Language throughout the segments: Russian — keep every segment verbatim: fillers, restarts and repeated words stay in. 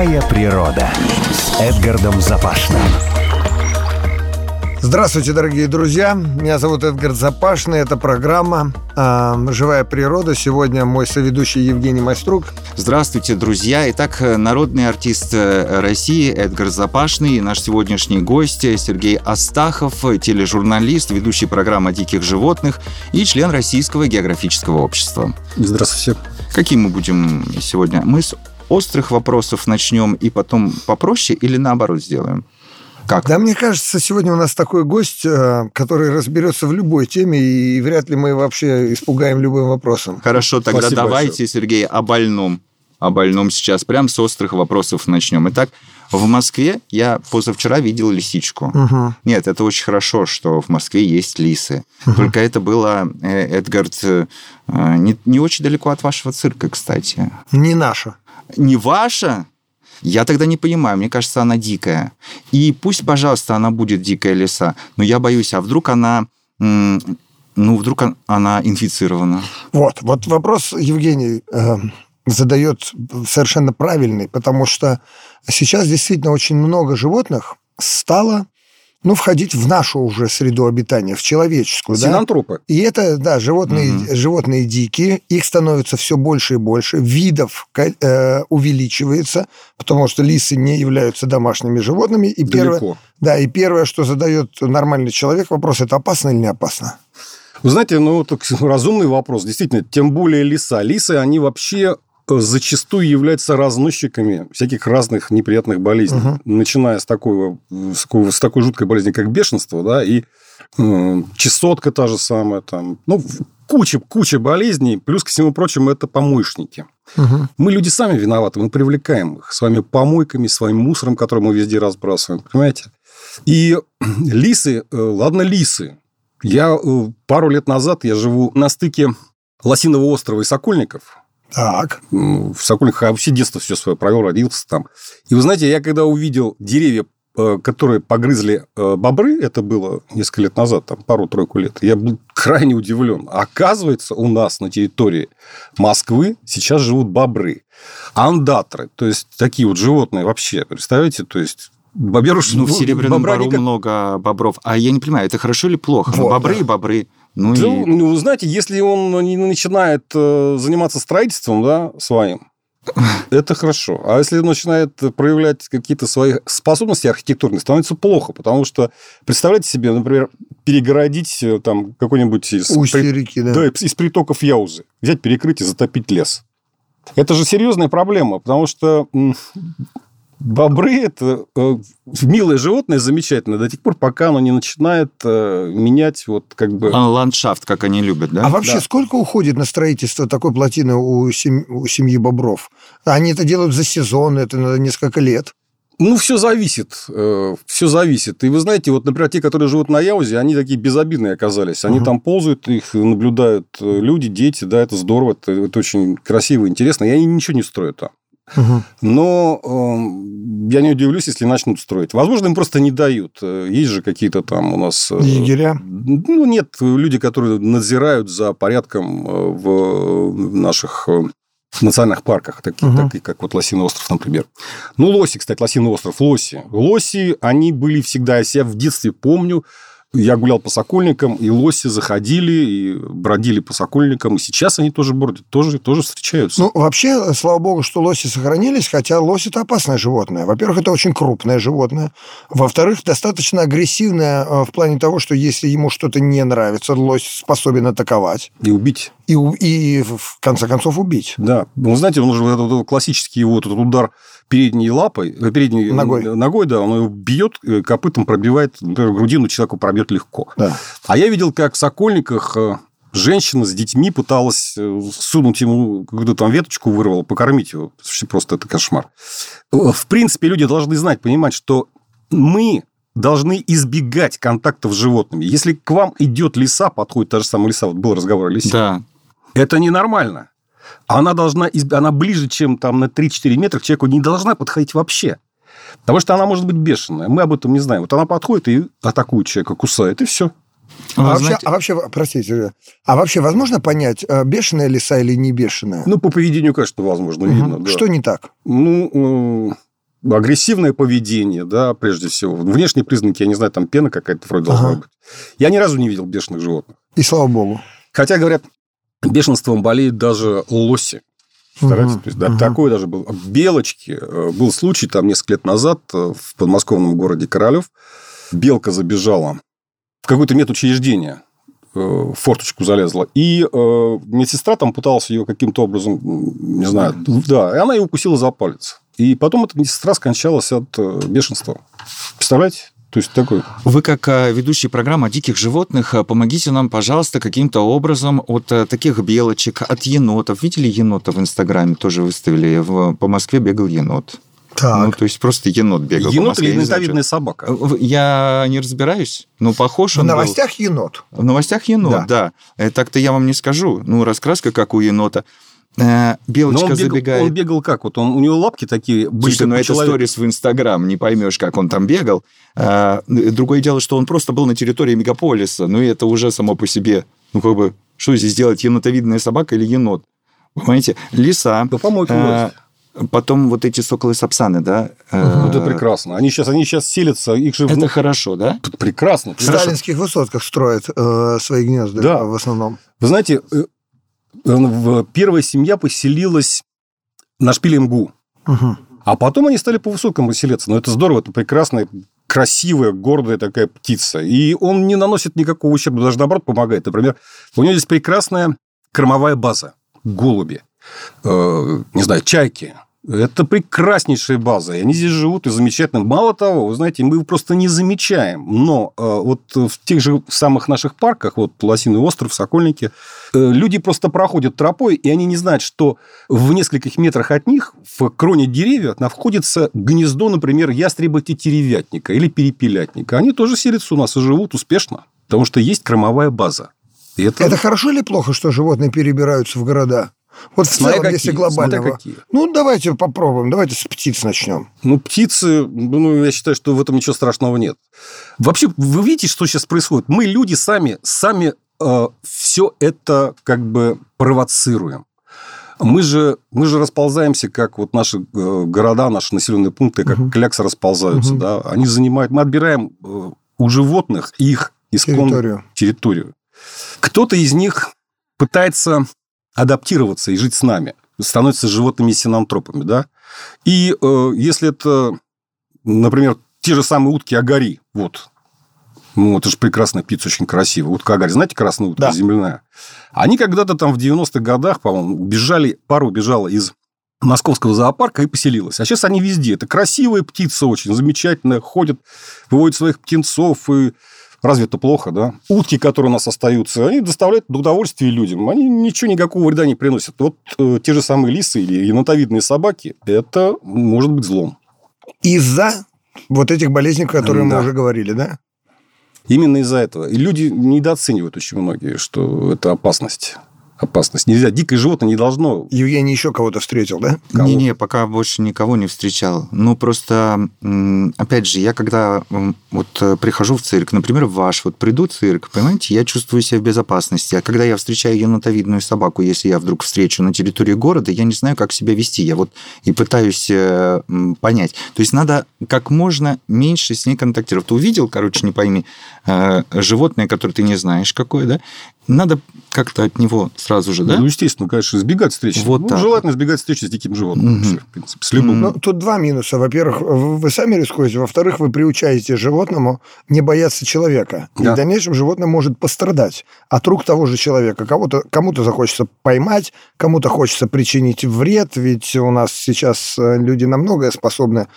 Живая природа с Эдгардом Запашным. Здравствуйте, дорогие друзья. Меня зовут Эдгард Запашный. Это программа э, «Живая природа». Сегодня мой соведущий Евгений Майструк. Здравствуйте, друзья. Итак, народный артист России Эдгард Запашный и наш сегодняшний гость Сергей Астахов, тележурналист, ведущий программы о диких животных и член Российского географического общества. Здравствуйте. Какие мы будем сегодня? Мы с острых вопросов начнем и потом попроще или наоборот сделаем? Как? Да, мне кажется, сегодня у нас такой гость, который разберется в любой теме, и вряд ли мы вообще испугаем любым вопросом. Хорошо, тогда Спасибо давайте, большое. Сергей, о больном. О больном сейчас. Прям с острых вопросов начнем. Итак, в Москве я позавчера видел лисичку. Угу. Нет, это очень хорошо, что в Москве есть лисы. Угу. Только это было, Эдгард, не, не очень далеко от вашего цирка, кстати. Не наша. Не ваша? Я тогда не понимаю, мне кажется, она дикая. И пусть, пожалуйста, она будет дикая лиса, но я боюсь, а вдруг она, ну, вдруг она инфицирована? Вот, вот вопрос Евгений э, задает совершенно правильный, потому что сейчас действительно очень много животных стало, ну, входить в нашу уже среду обитания, в человеческую. Синантропы. Да? И это, да, животные, угу. животные дикие, их становится все больше и больше, видов э, увеличивается, потому что лисы не являются домашними животными. И первое, да, и первое, что задает нормальный человек, вопрос, это опасно или не опасно? Вы знаете, ну, так, разумный вопрос, действительно, тем более лиса. Лисы, они вообще зачастую являются разносчиками всяких разных неприятных болезней, угу. начиная с такой, с такой жуткой болезни, как бешенство, да, и э, чесотка та же самая, там, ну, куча, куча болезней, плюс ко всему прочему, это помоечники. Угу. Мы, люди, сами виноваты, мы привлекаем их своими помойками, своим мусором, который мы везде разбрасываем, понимаете? И лисы, ладно, лисы. Я пару лет назад, я живу на стыке Лосиного острова и Сокольников. Так. В Сокольниках я вообще детство все свое провел, родился там. И вы знаете, я когда увидел деревья, которые погрызли бобры, это было несколько лет назад, там, пару-тройку лет, я был крайне удивлен. Оказывается, у нас на территории Москвы сейчас живут бобры. Андатры, то есть такие вот животные вообще, представляете, то есть... Бобер, ну, в Серебряном Бору никак... много бобров. А я не понимаю, это хорошо или плохо? Вот, бобры да. и бобры. Ну, да, и... ну, знаете, если он не начинает заниматься строительством, да, своим, это хорошо. А если он начинает проявлять какие-то свои способности архитектурные, становится плохо. Потому что, представляете себе, например, перегородить там какой-нибудь из, устье при... реки, да. Да, из притоков Яузы. Взять, перекрыть и затопить лес. Это же серьезная проблема, потому что... Бобры – это милое животное, замечательное, до тех пор, пока оно не начинает менять вот как бы... ландшафт, как они любят, да? А вообще да. сколько уходит на строительство такой плотины у, семь... у семьи бобров? Они это делают за сезон, это надо несколько лет. Ну, все зависит. Все зависит. И вы знаете, вот, например, те, которые живут на Яузе, они такие безобидные оказались. Они uh-huh. там ползают, их наблюдают люди, дети, да, это здорово, это, это очень красиво, интересно. И они ничего не строят там. Угу. Но э, я не удивлюсь, если начнут строить. Возможно, им просто не дают. Есть же какие-то там у нас... Егеря? Ну, нет, люди, которые надзирают за порядком в наших национальных парках, такие, угу. такие как вот Лосиный остров, например. Ну, лоси, кстати, Лосиный остров, лоси. Лоси, они были всегда, я в детстве помню, я гулял по Сокольникам, и лоси заходили, и бродили по Сокольникам, и сейчас они тоже бродят, тоже, тоже встречаются. Ну, вообще, слава богу, что лоси сохранились, хотя лось – это опасное животное. Во-первых, это очень крупное животное. Во-вторых, достаточно агрессивное в плане того, что если ему что-то не нравится, лось способен атаковать. И убить. И, и в конце концов, убить. Да. Ну, знаете, он же этот, этот классический вот этот удар передней лапой, передней ногой, ногой да, он его бьет, копытом пробивает, например, грудину человеку пробьет легко. Да. А я видел, как в Сокольниках женщина с детьми пыталась сунуть ему какую-то там веточку, вырвала, покормить его. Просто это кошмар. В принципе, люди должны знать, понимать, что мы должны избегать контактов с животными. Если к вам идет лиса, подходит та же самая лиса, вот был разговор о лисе, да. это ненормально. Она должна, она ближе, чем там на три-четыре метра к человеку не должна подходить вообще. Потому что она может быть бешеная. Мы об этом не знаем. Вот она подходит и атакует человека, кусает, и все. А, а, вообще, а вообще, простите, а вообще возможно понять, бешеная лиса или не бешеная? Ну, по поведению, конечно, возможно, угу. видно. Да. Что не так? Ну, агрессивное поведение, да, прежде всего. Внешние признаки, я не знаю, там пена какая-то вроде ага. должна быть. Я ни разу не видел бешеных животных. И слава богу. Хотя, говорят, бешенством болеют даже лоси. Представляете? Uh-huh. То есть, да, uh-huh. такое даже было. Белочки. Был случай там несколько лет назад в подмосковном городе Королев. Белка забежала в какое-то медучреждение, в форточку залезла. И э, медсестра там пыталась ее каким-то образом, не знаю, да, и она ее укусила за палец. И потом эта медсестра скончалась от бешенства. Представляете? То есть такой... Вы, как ведущий программы о диких животных, помогите нам, пожалуйста, каким-то образом от таких белочек, от енотов. Видели енота в Инстаграме? Тоже выставили. По Москве бегал енот. Так. Ну, то есть, просто енот бегал енот по Москве. Енот или енотовидная собака? Я не разбираюсь, но похож в он В новостях был. енот. В новостях енот, да. да. Так-то я вам не скажу. Ну, раскраска, как у енота. Белочка он забегает. Бегал, он бегал как? Вот он, у него лапки такие были. Слушайте, ну это сторис в Инстаграм, не поймешь, как он там бегал. А, другое дело, что он просто был на территории мегаполиса. Ну, и это уже само по себе. Ну, как бы, что здесь делать, енотовидная собака или енот? Понимаете? Лиса. Да, помойку а, потом вот эти соколы-сапсаны, да? Угу. Это прекрасно. Они сейчас, они сейчас селятся. Их же... Это хорошо, да? Это прекрасно. В сталинских высотках строят э, свои гнезда, да. в основном. Вы знаете... Первая семья поселилась на шпиле МГУ. Угу. А потом они стали по высоткам поселяться. Но это здорово, это прекрасная, красивая, гордая такая птица. И он не наносит никакого ущерба, даже наоборот помогает. Например, у него здесь прекрасная кормовая база. Голуби, э, не знаю, чайки. Это прекраснейшая база. И они здесь живут и замечательно. Мало того, вы знаете, мы его просто не замечаем. Но э, вот в тех же самых наших парках, вот Лосиный остров, Сокольники, э, люди просто проходят тропой, и они не знают, что в нескольких метрах от них, в кроне деревьев, находится гнездо, например, ястреба-тетеревятника или перепелятника. Они тоже селятся у нас и живут успешно, потому что есть кормовая база. И это... это хорошо или плохо, что животные перебираются в города? Вот в целом, какие, если глобально. Ну, давайте попробуем. Давайте с птиц начнем. Ну, птицы, ну, я считаю, что в этом ничего страшного нет. Вообще, вы видите, что сейчас происходит? Мы, люди, сами, сами э, все это как бы провоцируем. Мы же, мы же расползаемся, как вот наши э, города, наши населенные пункты, как угу. кляксы расползаются. Угу. Да? Они занимают... Мы отбираем э, у животных их исконную территорию. территорию. Кто-то из них пытается... адаптироваться и жить с нами, становятся животными-синантропами, да. И э, если это, например, те же самые утки-агари, вот, ну, это же прекрасная птица, очень красивая, утка-агари, знаете, красная утка, да. земляная, они когда-то там в девяностых годах, по-моему, убежали, пара убежала из московского зоопарка и поселилась. А сейчас они везде. Это красивая птица, очень замечательная, ходят, выводят своих птенцов и... Разве это плохо, да? Утки, которые у нас остаются, они доставляют удовольствие людям. Они ничего, никакого вреда не приносят. Вот э, те же самые лисы или енотовидные собаки, это может быть злом. Из-за вот этих болезней, о которых да. мы уже говорили, да? Именно из-за этого. И люди недооценивают очень многие, что это опасность. Опасность. Нельзя. Дикое животное не должно... Евгений еще кого-то встретил, да? Не-не, пока больше никого не встречал. Ну, просто, опять же, я когда вот прихожу в цирк, например, в ваш, вот приду в цирк, понимаете, я чувствую себя в безопасности. А когда я встречаю енотовидную собаку, если я вдруг встречу на территории города, я не знаю, как себя вести. Я вот и пытаюсь понять. То есть, надо как можно меньше с ней контактировать. Ты увидел, короче, не пойми, животное, которое ты не знаешь, какое, да? Надо как-то от него сразу же, да? Ну, естественно, конечно, избегать встречи. Вот ну, так. Желательно избегать встречи с диким животным. Угу. Все, в принципе, с любым. Ну, тут два минуса. Во-первых, вы сами рискуете. Во-вторых, вы приучаете животному не бояться человека. Да. И в дальнейшем животное может пострадать от рук того же человека. Кому-то, кому-то захочется поймать, кому-то хочется причинить вред. Ведь у нас сейчас люди на многое способны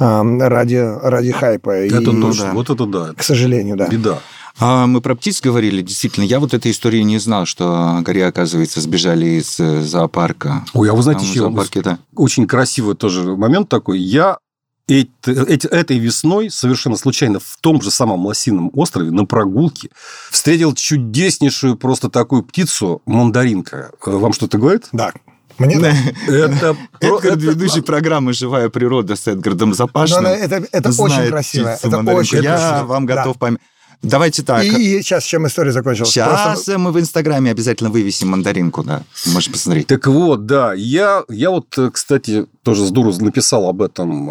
ради, ради хайпа. Это и, точно. Да. Вот это да. К сожалению, да. Беда. А мы про птиц говорили, действительно. Я вот этой истории не знал, что агари, оказывается, сбежали из зоопарка. Ой, а вы знаете, еще зоопарке, да. очень красивый тоже момент такой. Я эти, эти, этой весной совершенно случайно в том же самом Лосином острове на прогулке встретил чудеснейшую просто такую птицу мандаринка. Вам что-то говорит? Да. Мне да. Это Эдгард, ведущий программы «Живая природа» с Эдгардом Запашным. Это очень красиво. Это очень Я красиво. вам готов поймать. Давайте так. И, и сейчас чем история закончилась? Сейчас Просто... мы в Инстаграме обязательно вывесим мандаринку, да. Можешь посмотреть. Так вот, да, я, я вот, кстати, тоже здорово написал об этом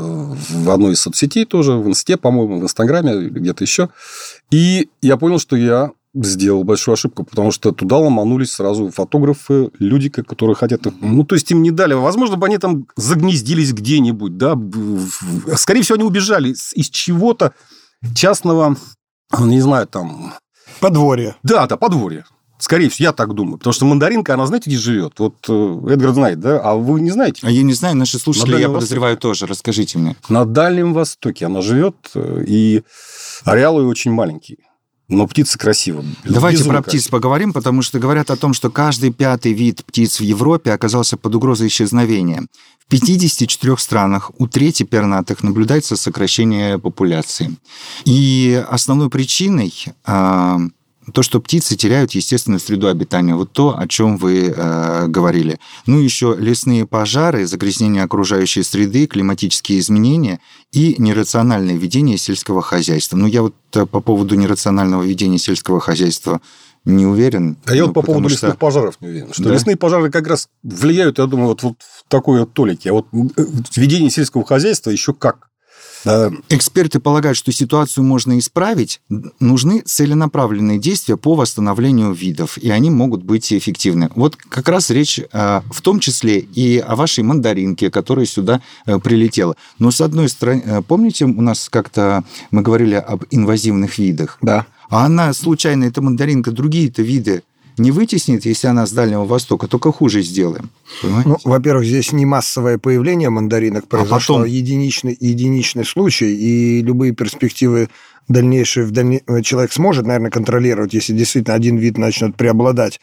в одной из соцсетей тоже, в Инсте, по-моему, в Инстаграме, где-то еще. И я понял, что я сделал большую ошибку, потому что туда ломанулись сразу фотографы, люди, которые хотят... Ну, то есть, им не дали... Возможно, бы они там загнездились где-нибудь, да. Скорее всего, они убежали из чего-то частного, не знаю, там... Подворье. Да, да, подворье. Скорее всего, я так думаю. Потому что мандаринка, она, знаете, где живет? Вот Эдгар знает, да? А вы не знаете? А я не знаю, наши слушатели, я подозреваю, тоже. Расскажите мне. На Дальнем Востоке она живет, и ареалы очень маленькие. Но птицы красивые. Давайте Безумно про птиц красивые. поговорим, потому что говорят о том, что каждый пятый вид птиц в Европе оказался под угрозой исчезновения. В пятидесяти четырёх странах у трети пернатых наблюдается сокращение популяции. И основной причиной а, то, что птицы теряют естественную среду обитания. Вот то, о чем вы э, говорили. Ну, еще лесные пожары, загрязнение окружающей среды, климатические изменения и нерациональное ведение сельского хозяйства. Ну, я вот по поводу нерационального ведения сельского хозяйства не уверен. А я ну, вот по поводу что... лесных пожаров не уверен. Что да? Лесные пожары как раз влияют, я думаю, вот, вот в такой вот толике. А вот ведение сельского хозяйства еще как. Эксперты полагают, что ситуацию можно исправить, нужны целенаправленные действия по восстановлению видов, и они могут быть эффективны. Вот как раз речь в том числе и о вашей мандаринке, которая сюда прилетела. Но с одной стороны, помните, у нас как-то мы говорили об инвазивных видах? Да. А она, случайно, эта мандаринка, другие-то виды не вытеснит, если она с Дальнего Востока, только хуже сделаем. Понимаете? Ну, во-первых, здесь не массовое появление мандаринок произошло, а потом... единичный, единичный случай, и любые перспективы дальнейшие в дальне... человек сможет, наверное, контролировать, если действительно один вид начнет преобладать.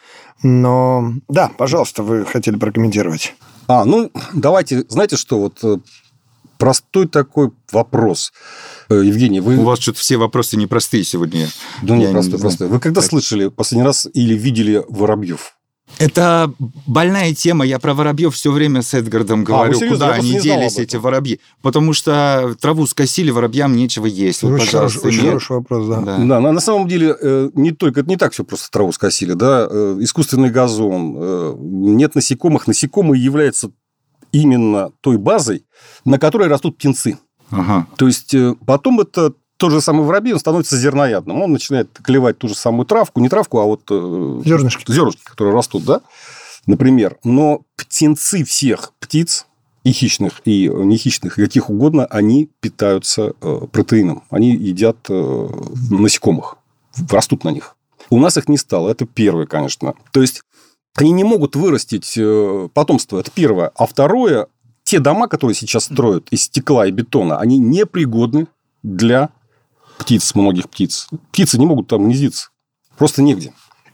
Но да, пожалуйста, вы хотели прокомментировать. А, ну, давайте, знаете что, вот простой такой вопрос. Евгений, вы... У вас что-то все вопросы непростые сегодня. Ну, не простой, не простой. Вы когда так. слышали последний раз или видели воробьев? Это больная тема. Я про воробьев все время с Эдгардом говорю. А, куда они делись, эти воробьи. Потому что траву скосили, воробьям нечего есть. Вот, очень пожалуйста, хороший, очень хороший вопрос, да. да. Да, на самом деле, не только, это не так все просто траву скосили. Да? Искусственный газон, нет насекомых. Насекомые являются именно той базой, на которой растут птенцы. Ага. То есть, потом это тот же самый воробей, он становится зерноядным. Он начинает клевать ту же самую травку, не травку, а вот... Зернышки. Зернышки, которые растут, да, например. Но птенцы всех птиц, и хищных, и нехищных, и каких угодно, они питаются протеином. Они едят насекомых, растут на них. У нас их не стало, это первое, конечно. То есть, они не могут вырастить потомство, это первое. А второе... Те дома, которые сейчас строят из стекла и бетона, они непригодны для птиц, многих птиц. Птицы не могут там гнездиться. Просто негде.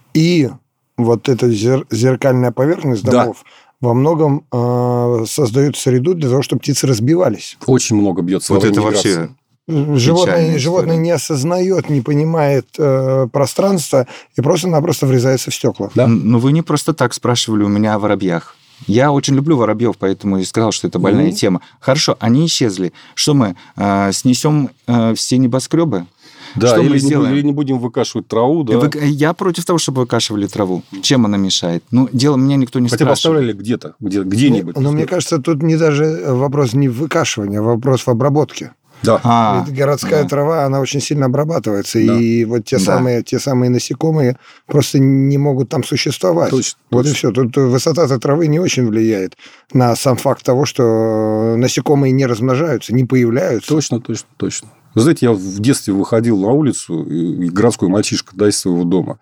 И вот эта зер- зеркальная поверхность домов да. во многом э, создает среду для того, чтобы птицы разбивались. Очень много бьется. Вот это вообще... Животное, животное не осознает, не понимает э, пространства и просто-напросто врезается в стекла. Да? Ну, вы не просто так спрашивали у меня о воробьях. Я очень люблю воробьев, поэтому и сказал, что это больная mm-hmm. тема. Хорошо, они исчезли. Что мы, э, снесем э, все небоскребы? Да, что или, мы сделаем? или не будем выкашивать траву. Да. Вы, я против того, чтобы выкашивали траву. Чем она мешает? Ну, дело меня никто не Хотя спрашивает. бы оставляли где-то, где, где-нибудь. Но, но мне кажется, тут не даже вопрос не в выкашивании, а вопрос в обработке. Да. А, Ведь городская да. трава, она очень сильно обрабатывается, да. и вот те, да. самые, те самые насекомые просто не могут там существовать. Точно, вот точно. И все. Тут высота этой травы не очень влияет на сам факт того, что насекомые не размножаются, не появляются. Точно, точно, точно. Вы знаете, я в детстве выходил на улицу, и городской мальчишка, да, из своего дома,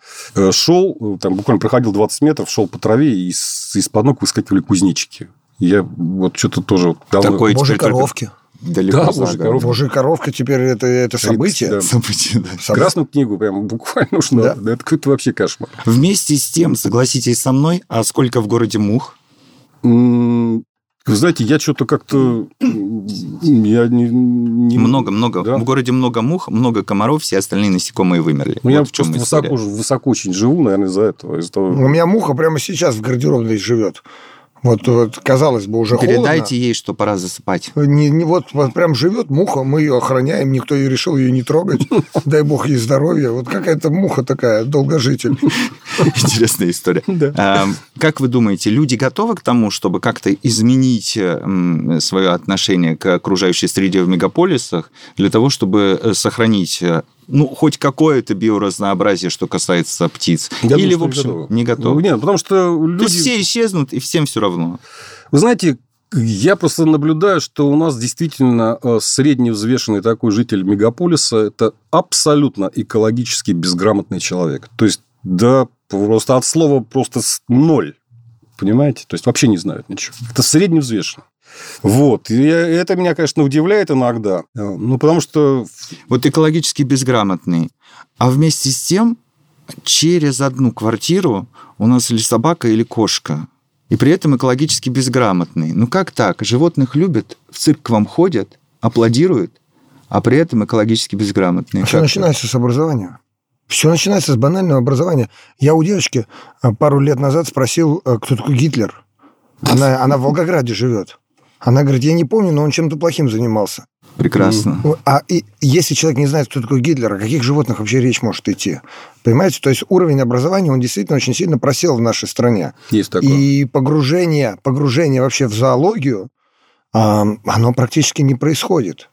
шел, там буквально проходил двадцать метров, шел по траве, и из-под ног выскакивали кузнечики. Я вот что-то тоже... Давно... Такой Божьи коровки. Далеко да, Божья коровка. Божья коровка теперь это, это событие. Да. Событие, да. Событие. Красную книгу прям буквально нужно. Да. Да, это какой-то вообще кошмар. Вместе с тем, согласитесь со мной, а сколько в городе мух? Вы знаете, я что-то как-то... Я не, не... Много, много. Да? В городе много мух, много комаров, все остальные насекомые вымерли. Ну, вот я просто высоко, высоко очень живу, наверное, из-за этого. Из-за того... У меня муха прямо сейчас в гардеробной живет. Вот, вот казалось бы, уже Передайте холодно. ей, что пора засыпать. Не, не, вот, вот прям живет муха, мы ее охраняем, никто ее решил ее не трогать. Дай бог ей здоровья. Вот какая-то муха такая, долгожитель. Интересная история. Да. Как вы думаете, люди готовы к тому, чтобы как-то изменить свое отношение к окружающей среде в мегаполисах для того, чтобы сохранить, ну, хоть какое-то биоразнообразие, что касается птиц? Я Или, думаю, в общем, готовы. не готовы? Нет, потому что люди... То есть все исчезнут, и всем все равно? Вы знаете, я просто наблюдаю, что у нас действительно средневзвешенный такой житель мегаполиса – это абсолютно экологически безграмотный человек. То есть, да, просто от слова просто ноль. Понимаете? То есть, вообще не знают ничего. Это средневзвешенный. Вот. И это меня, конечно, удивляет иногда. Ну, потому что... Вот экологически безграмотный. А вместе с тем, через одну квартиру у нас или собака, или кошка. И при этом экологически безграмотный. Ну, как так? Животных любят, в цирк к вам ходят, аплодируют, а при этом экологически безграмотные. Все начинается с образования. Все начинается с банального образования. Я у девочки пару лет назад спросил, кто такой Гитлер. Она, она в Волгограде живет. Она говорит, я не помню, но он чем-то плохим занимался. Прекрасно. А и, если человек не знает, кто такой Гитлер, о каких животных вообще речь может идти? Понимаете? То есть уровень образования, он действительно очень сильно просел в нашей стране. Есть такое. И погружение, погружение вообще в зоологию, оно практически не происходит.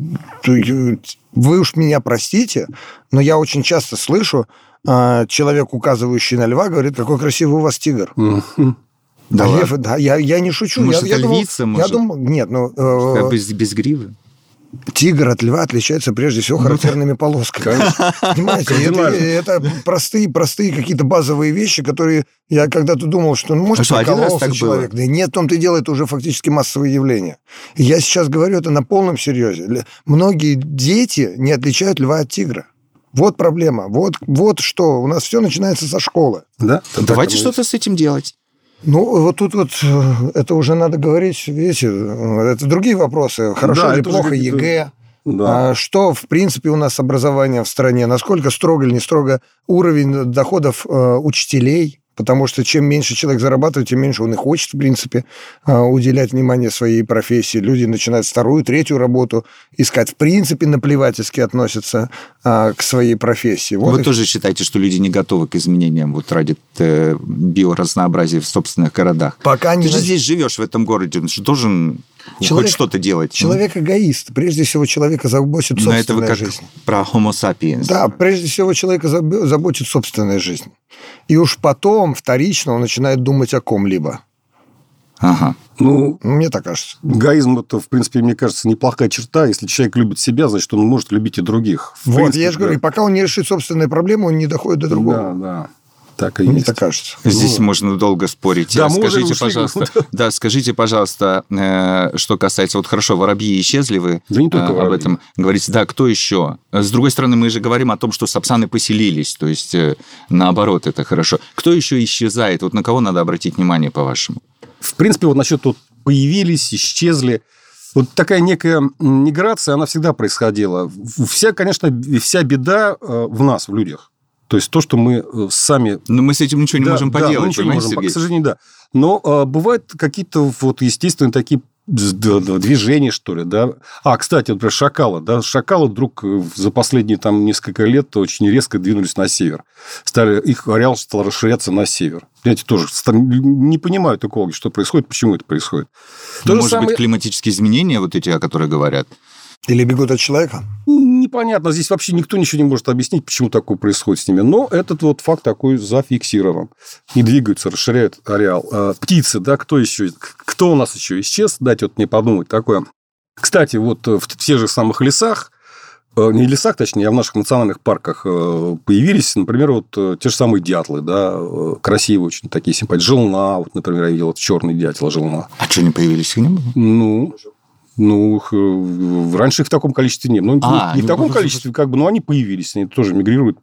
Вы уж меня простите, но я очень часто слышу, человек, указывающий на льва, говорит, какой красивый у вас тигр. Да, да, лев, да, я, я не шучу. Может, я, это я львица, думал, может? Я думал, нет, ну... Э, без, без гривы? Тигр от льва отличается прежде всего характерными полосками. Понимаете, это, это простые, простые какие-то базовые вещи, которые я когда-то думал, что ну, может, а что, один раз так человек. было? Да нет, в том-то и дело, это уже фактически массовое явление. И я сейчас говорю это на полном серьезе. Многие дети не отличают льва от тигра. Вот проблема. Вот, вот что. У нас все начинается со школы. Да? Давайте что-то с этим делать. Ну, вот тут вот это уже надо говорить, видите, это другие вопросы. Хорошо да, или плохо же... ЕГЭ? Да. Что, в принципе, у нас образование в стране? Насколько строго или не строго уровень доходов учителей? Потому что чем меньше человек зарабатывает, тем меньше он и хочет, в принципе, уделять внимание своей профессии. Люди начинают вторую, третью работу искать. В принципе, наплевательски относятся к своей профессии. Вот Вы и... тоже считаете, что люди не готовы к изменениям вот ради биоразнообразия в собственных городах? Пока Ты не... же здесь живешь, в этом городе, ты должен человек... хоть что-то делать. Человек эгоист. Прежде всего, человека заботит Но собственная это вы как жизнь. Про homo sapiens. Да, прежде всего, человека заботит собственная жизнь. И уж потом, вторично, он начинает думать о ком-либо. Ага. Ну, мне так кажется. Эгоизм – это, в принципе, мне кажется, неплохая черта. Если человек любит себя, значит, он может любить и других. В вот, принципе, я же говорю, да. пока он не решит собственные проблемы, он не доходит до другого. Да, да. Так и Мне есть. так кажется. Здесь Ну, можно долго спорить. Да, мы скажите, уже ушли. пожалуйста, да, скажите, пожалуйста, э, что касается, вот хорошо, воробьи исчезли, вы Да не только э, об воробьи. этом говорите. Да, кто еще? С другой стороны, мы же говорим о том, что сапсаны поселились, то есть э, наоборот, это хорошо. Кто еще исчезает? Вот на кого надо обратить внимание, по-вашему? В принципе, вот насчет вот появились, исчезли. Вот такая некая миграция, она всегда происходила. Вся, конечно, вся беда в нас, в людях. То есть то, что мы сами... Но мы с этим ничего не да, можем да, поделать, мы ничего не понимаете, можем, Сергей? к сожалению, да. Но а, бывают какие-то вот естественные такие движения, что ли, да. А, кстати, вот, например, шакалы, да. Шакалы вдруг за последние там несколько лет очень резко двинулись на север. Стали, их ареал стал расширяться на север. Знаете, тоже не понимают экологи, что происходит, почему это происходит. Ну, может самое... быть, климатические изменения, вот эти, о которых говорят? Или бегут от человека? Непонятно. Здесь вообще никто ничего не может объяснить, почему такое происходит с ними. Но этот вот факт такой зафиксирован. И двигаются, расширяют ареал. А, птицы, да, кто еще? Кто у нас еще исчез? Дайте вот мне подумать такое. Кстати, вот в тех же самых лесах, не в лесах, точнее, а в наших национальных парках появились, например, вот те же самые дятлы, да, красивые очень такие симпатичные. Желна, вот, например, я видел, вот черный дятел, желна. А что, не появились? Их не было? Ну... Ну, раньше их в таком количестве не было. Ну, а, не в таком количестве, как бы, но они появились, они тоже мигрируют.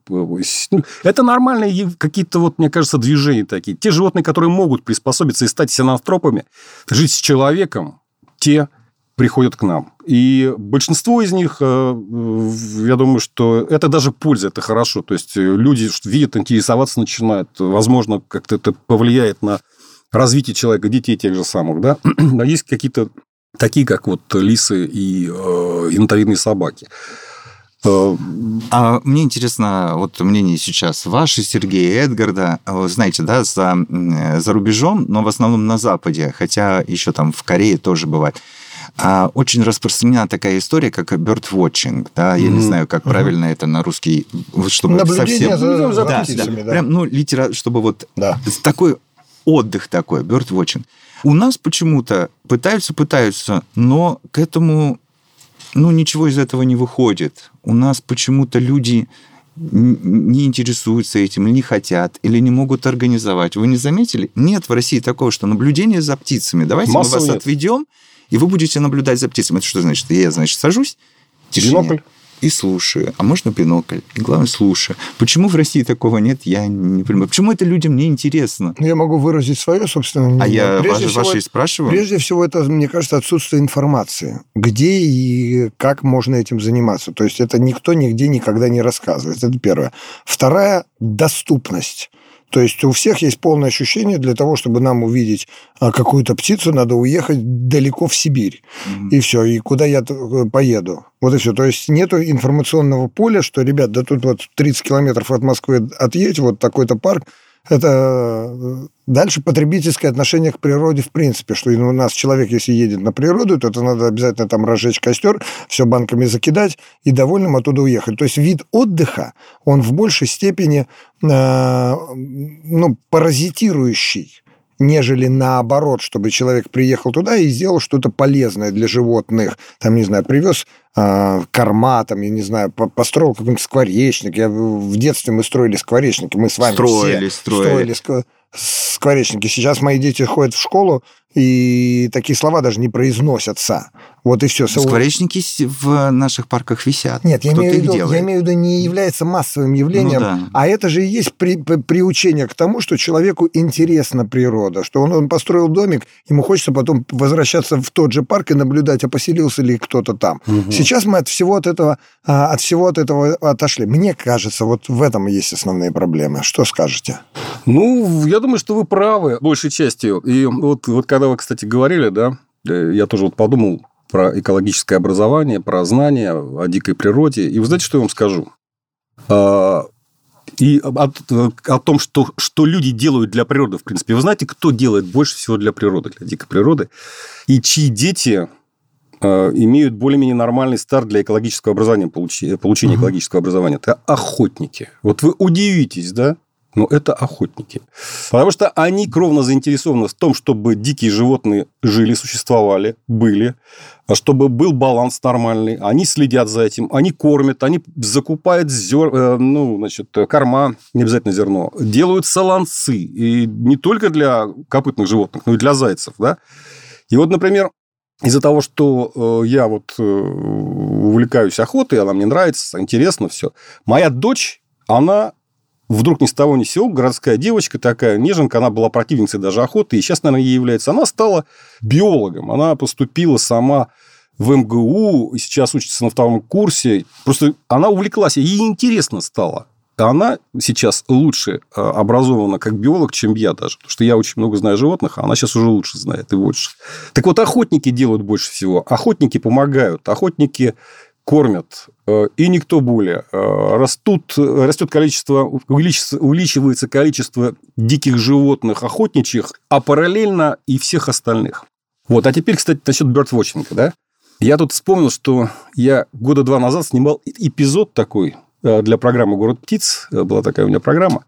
Это нормальные какие-то, вот, мне кажется, движения такие. Те животные, которые могут приспособиться и стать синантропами, жить с человеком, те приходят к нам. И большинство из них, я думаю, что это даже польза, это хорошо. То есть люди видят, интересоваться начинают. Возможно, как-то это повлияет на развития человека, детей тех же самых, да, а есть какие-то такие, как вот лисы и э, янтовидные собаки. А мне интересно, вот мнение сейчас ваше, Сергея, Эдгарда, знаете, да, за, за рубежом, но в основном на Западе, хотя еще там в Корее тоже бывает, очень распространена такая история, как birdwatching, да, я mm-hmm. не знаю, как mm-hmm. правильно это на русский, чтобы наблюдение совсем... за, за да, птицами, да. да. Прям, ну, литера... чтобы вот да. такой отдых такой, birdwatching. У нас почему-то пытаются, пытаются, но к этому... Ну, ничего из этого не выходит. У нас почему-то люди не интересуются этим, или не хотят, или не могут организовать. Вы не заметили? Нет в России такого, что наблюдение за птицами. Давайте Массово мы вас нет. отведем, и вы будете наблюдать за птицами. Это что значит? Я, значит, сажусь, тишине, бинокль. И слушаю. А можно бинокль? И главное, слушаю. Почему в России такого нет, я не понимаю. Почему это людям не интересно? Я могу выразить свое собственное мнение. А я прежде ваше, всего, ваше и спрашиваю? Прежде всего, это, мне кажется, отсутствие информации. Где и как можно этим заниматься. То есть, это никто нигде никогда не рассказывает. Это первое. Вторая – доступность. То есть, у всех есть полное ощущение, для того, чтобы нам увидеть какую-то птицу, надо уехать далеко в Сибирь. Mm-hmm. И все. И куда я поеду? Вот и все. То есть, нету информационного поля, что, ребят, да тут вот тридцать километров от Москвы отъедь, вот такой-то парк. Это дальше потребительское отношение к природе в принципе, что у нас человек, если едет на природу, то это надо обязательно там разжечь костер, все банками закидать и довольным оттуда уехать. То есть вид отдыха, он в большей степени э, ну, паразитирующий, нежели наоборот, чтобы человек приехал туда и сделал что-то полезное для животных. Там, не знаю, привез э, корма, там, я не знаю, построил какой-нибудь скворечник. Я, в детстве мы строили скворечники, мы с вами строили, все строили. строили скворечники. Сейчас мои дети ходят в школу, и такие слова даже не произносятся. Вот и все. Скворечники в наших парках висят. Нет, я имею, виду, я имею в виду, не является массовым явлением, ну, да. а это же и есть при, при, приучение к тому, что человеку интересна природа, что он, он построил домик, ему хочется потом возвращаться в тот же парк и наблюдать, а поселился ли кто-то там. Угу. Сейчас мы от всего от этого, от всего от этого отошли. Мне кажется, вот в этом и есть основные проблемы. Что скажете? Ну, я думаю, что вы правы большей частью. И вот, вот когда вы, кстати, говорили, да, я тоже вот подумал про экологическое образование, про знания о дикой природе. И вы знаете, что я вам скажу? И о, о том, что, что люди делают для природы, в принципе. Вы знаете, кто делает больше всего для природы, для дикой природы? И чьи дети имеют более-менее нормальный старт для экологического образования, получения, получения угу. экологического образования? Это охотники. Вот вы удивитесь, да? Но это охотники. Потому что они кровно заинтересованы в том, чтобы дикие животные жили, существовали, были, чтобы был баланс нормальный. Они следят за этим, они кормят, они закупают зер... ну, значит, корма, не обязательно зерно, делают солонцы. И не только для копытных животных, но и для зайцев. Да? И вот, например, из-за того, что я вот увлекаюсь охотой, она мне нравится, интересно все, моя дочь, она... Вдруг ни с того ни с сего, городская девочка такая, неженка, она была противницей даже охоты, и сейчас, наверное, ей является. Она стала биологом, она поступила сама в эм гэ у, и сейчас учится на втором курсе. Просто она увлеклась, ей интересно стало. Она сейчас лучше образована как биолог, чем я даже. Потому что я очень много знаю животных, а она сейчас уже лучше знает и больше. Так вот, охотники делают больше всего. Охотники помогают, охотники... кормят, и никто более. Растут, растет количество, увеличивается количество диких животных охотничьих, а параллельно и всех остальных. Вот. А теперь, кстати, насчет бёрдвотчинга, да? Я тут вспомнил, что я года два назад снимал эпизод такой для программы «Город птиц». Была такая у меня программа.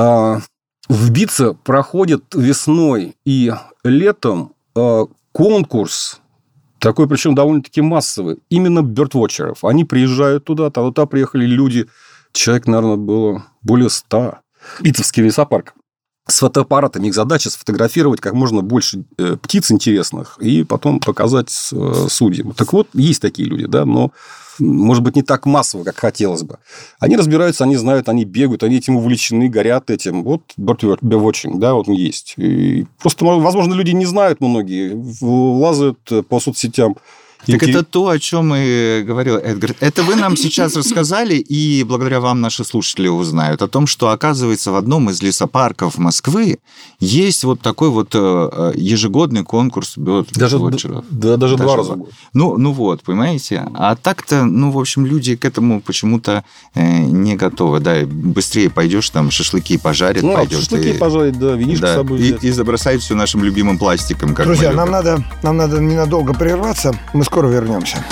В Бице проходит весной и летом конкурс, такой, причем, довольно-таки массовый. Именно бёрдвотчеров. Они приезжают туда, туда приехали люди. Человек, наверное, было более ста. Битцевский лесопарк. С фотоаппаратами. Их задача сфотографировать как можно больше птиц интересных и потом показать судьям. Так вот, есть такие люди, да, но, может быть, не так массово, как хотелось бы. Они разбираются, они знают, они бегают, они этим увлечены, горят этим. Вот birdwatching, да, вот он есть. И просто, возможно, люди не знают многие, лазают по соцсетям Так Интерес... это то, о чем и говорил Эдгар. Это вы нам сейчас рассказали, и благодаря вам наши слушатели узнают о том, что, оказывается, в одном из лесопарков Москвы есть вот такой вот ежегодный конкурс бёрдвотчеров. Да, даже, даже два раза в год. Ну, ну вот, понимаете? А так-то, ну, в общем, люди к этому почему-то не готовы. Да, быстрее пойдешь, там шашлыки пожарят, ну, пойдешь. Шашлыки и... пожарить, да, винишко да, с собой взять. И, и забросают все нашим любимым пластиком. Как Друзья, нам надо, нам надо ненадолго прерваться. Мы скоро вернемся.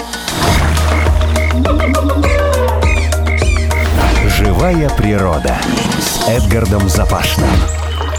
Живая природа с Эдгардом Запашным.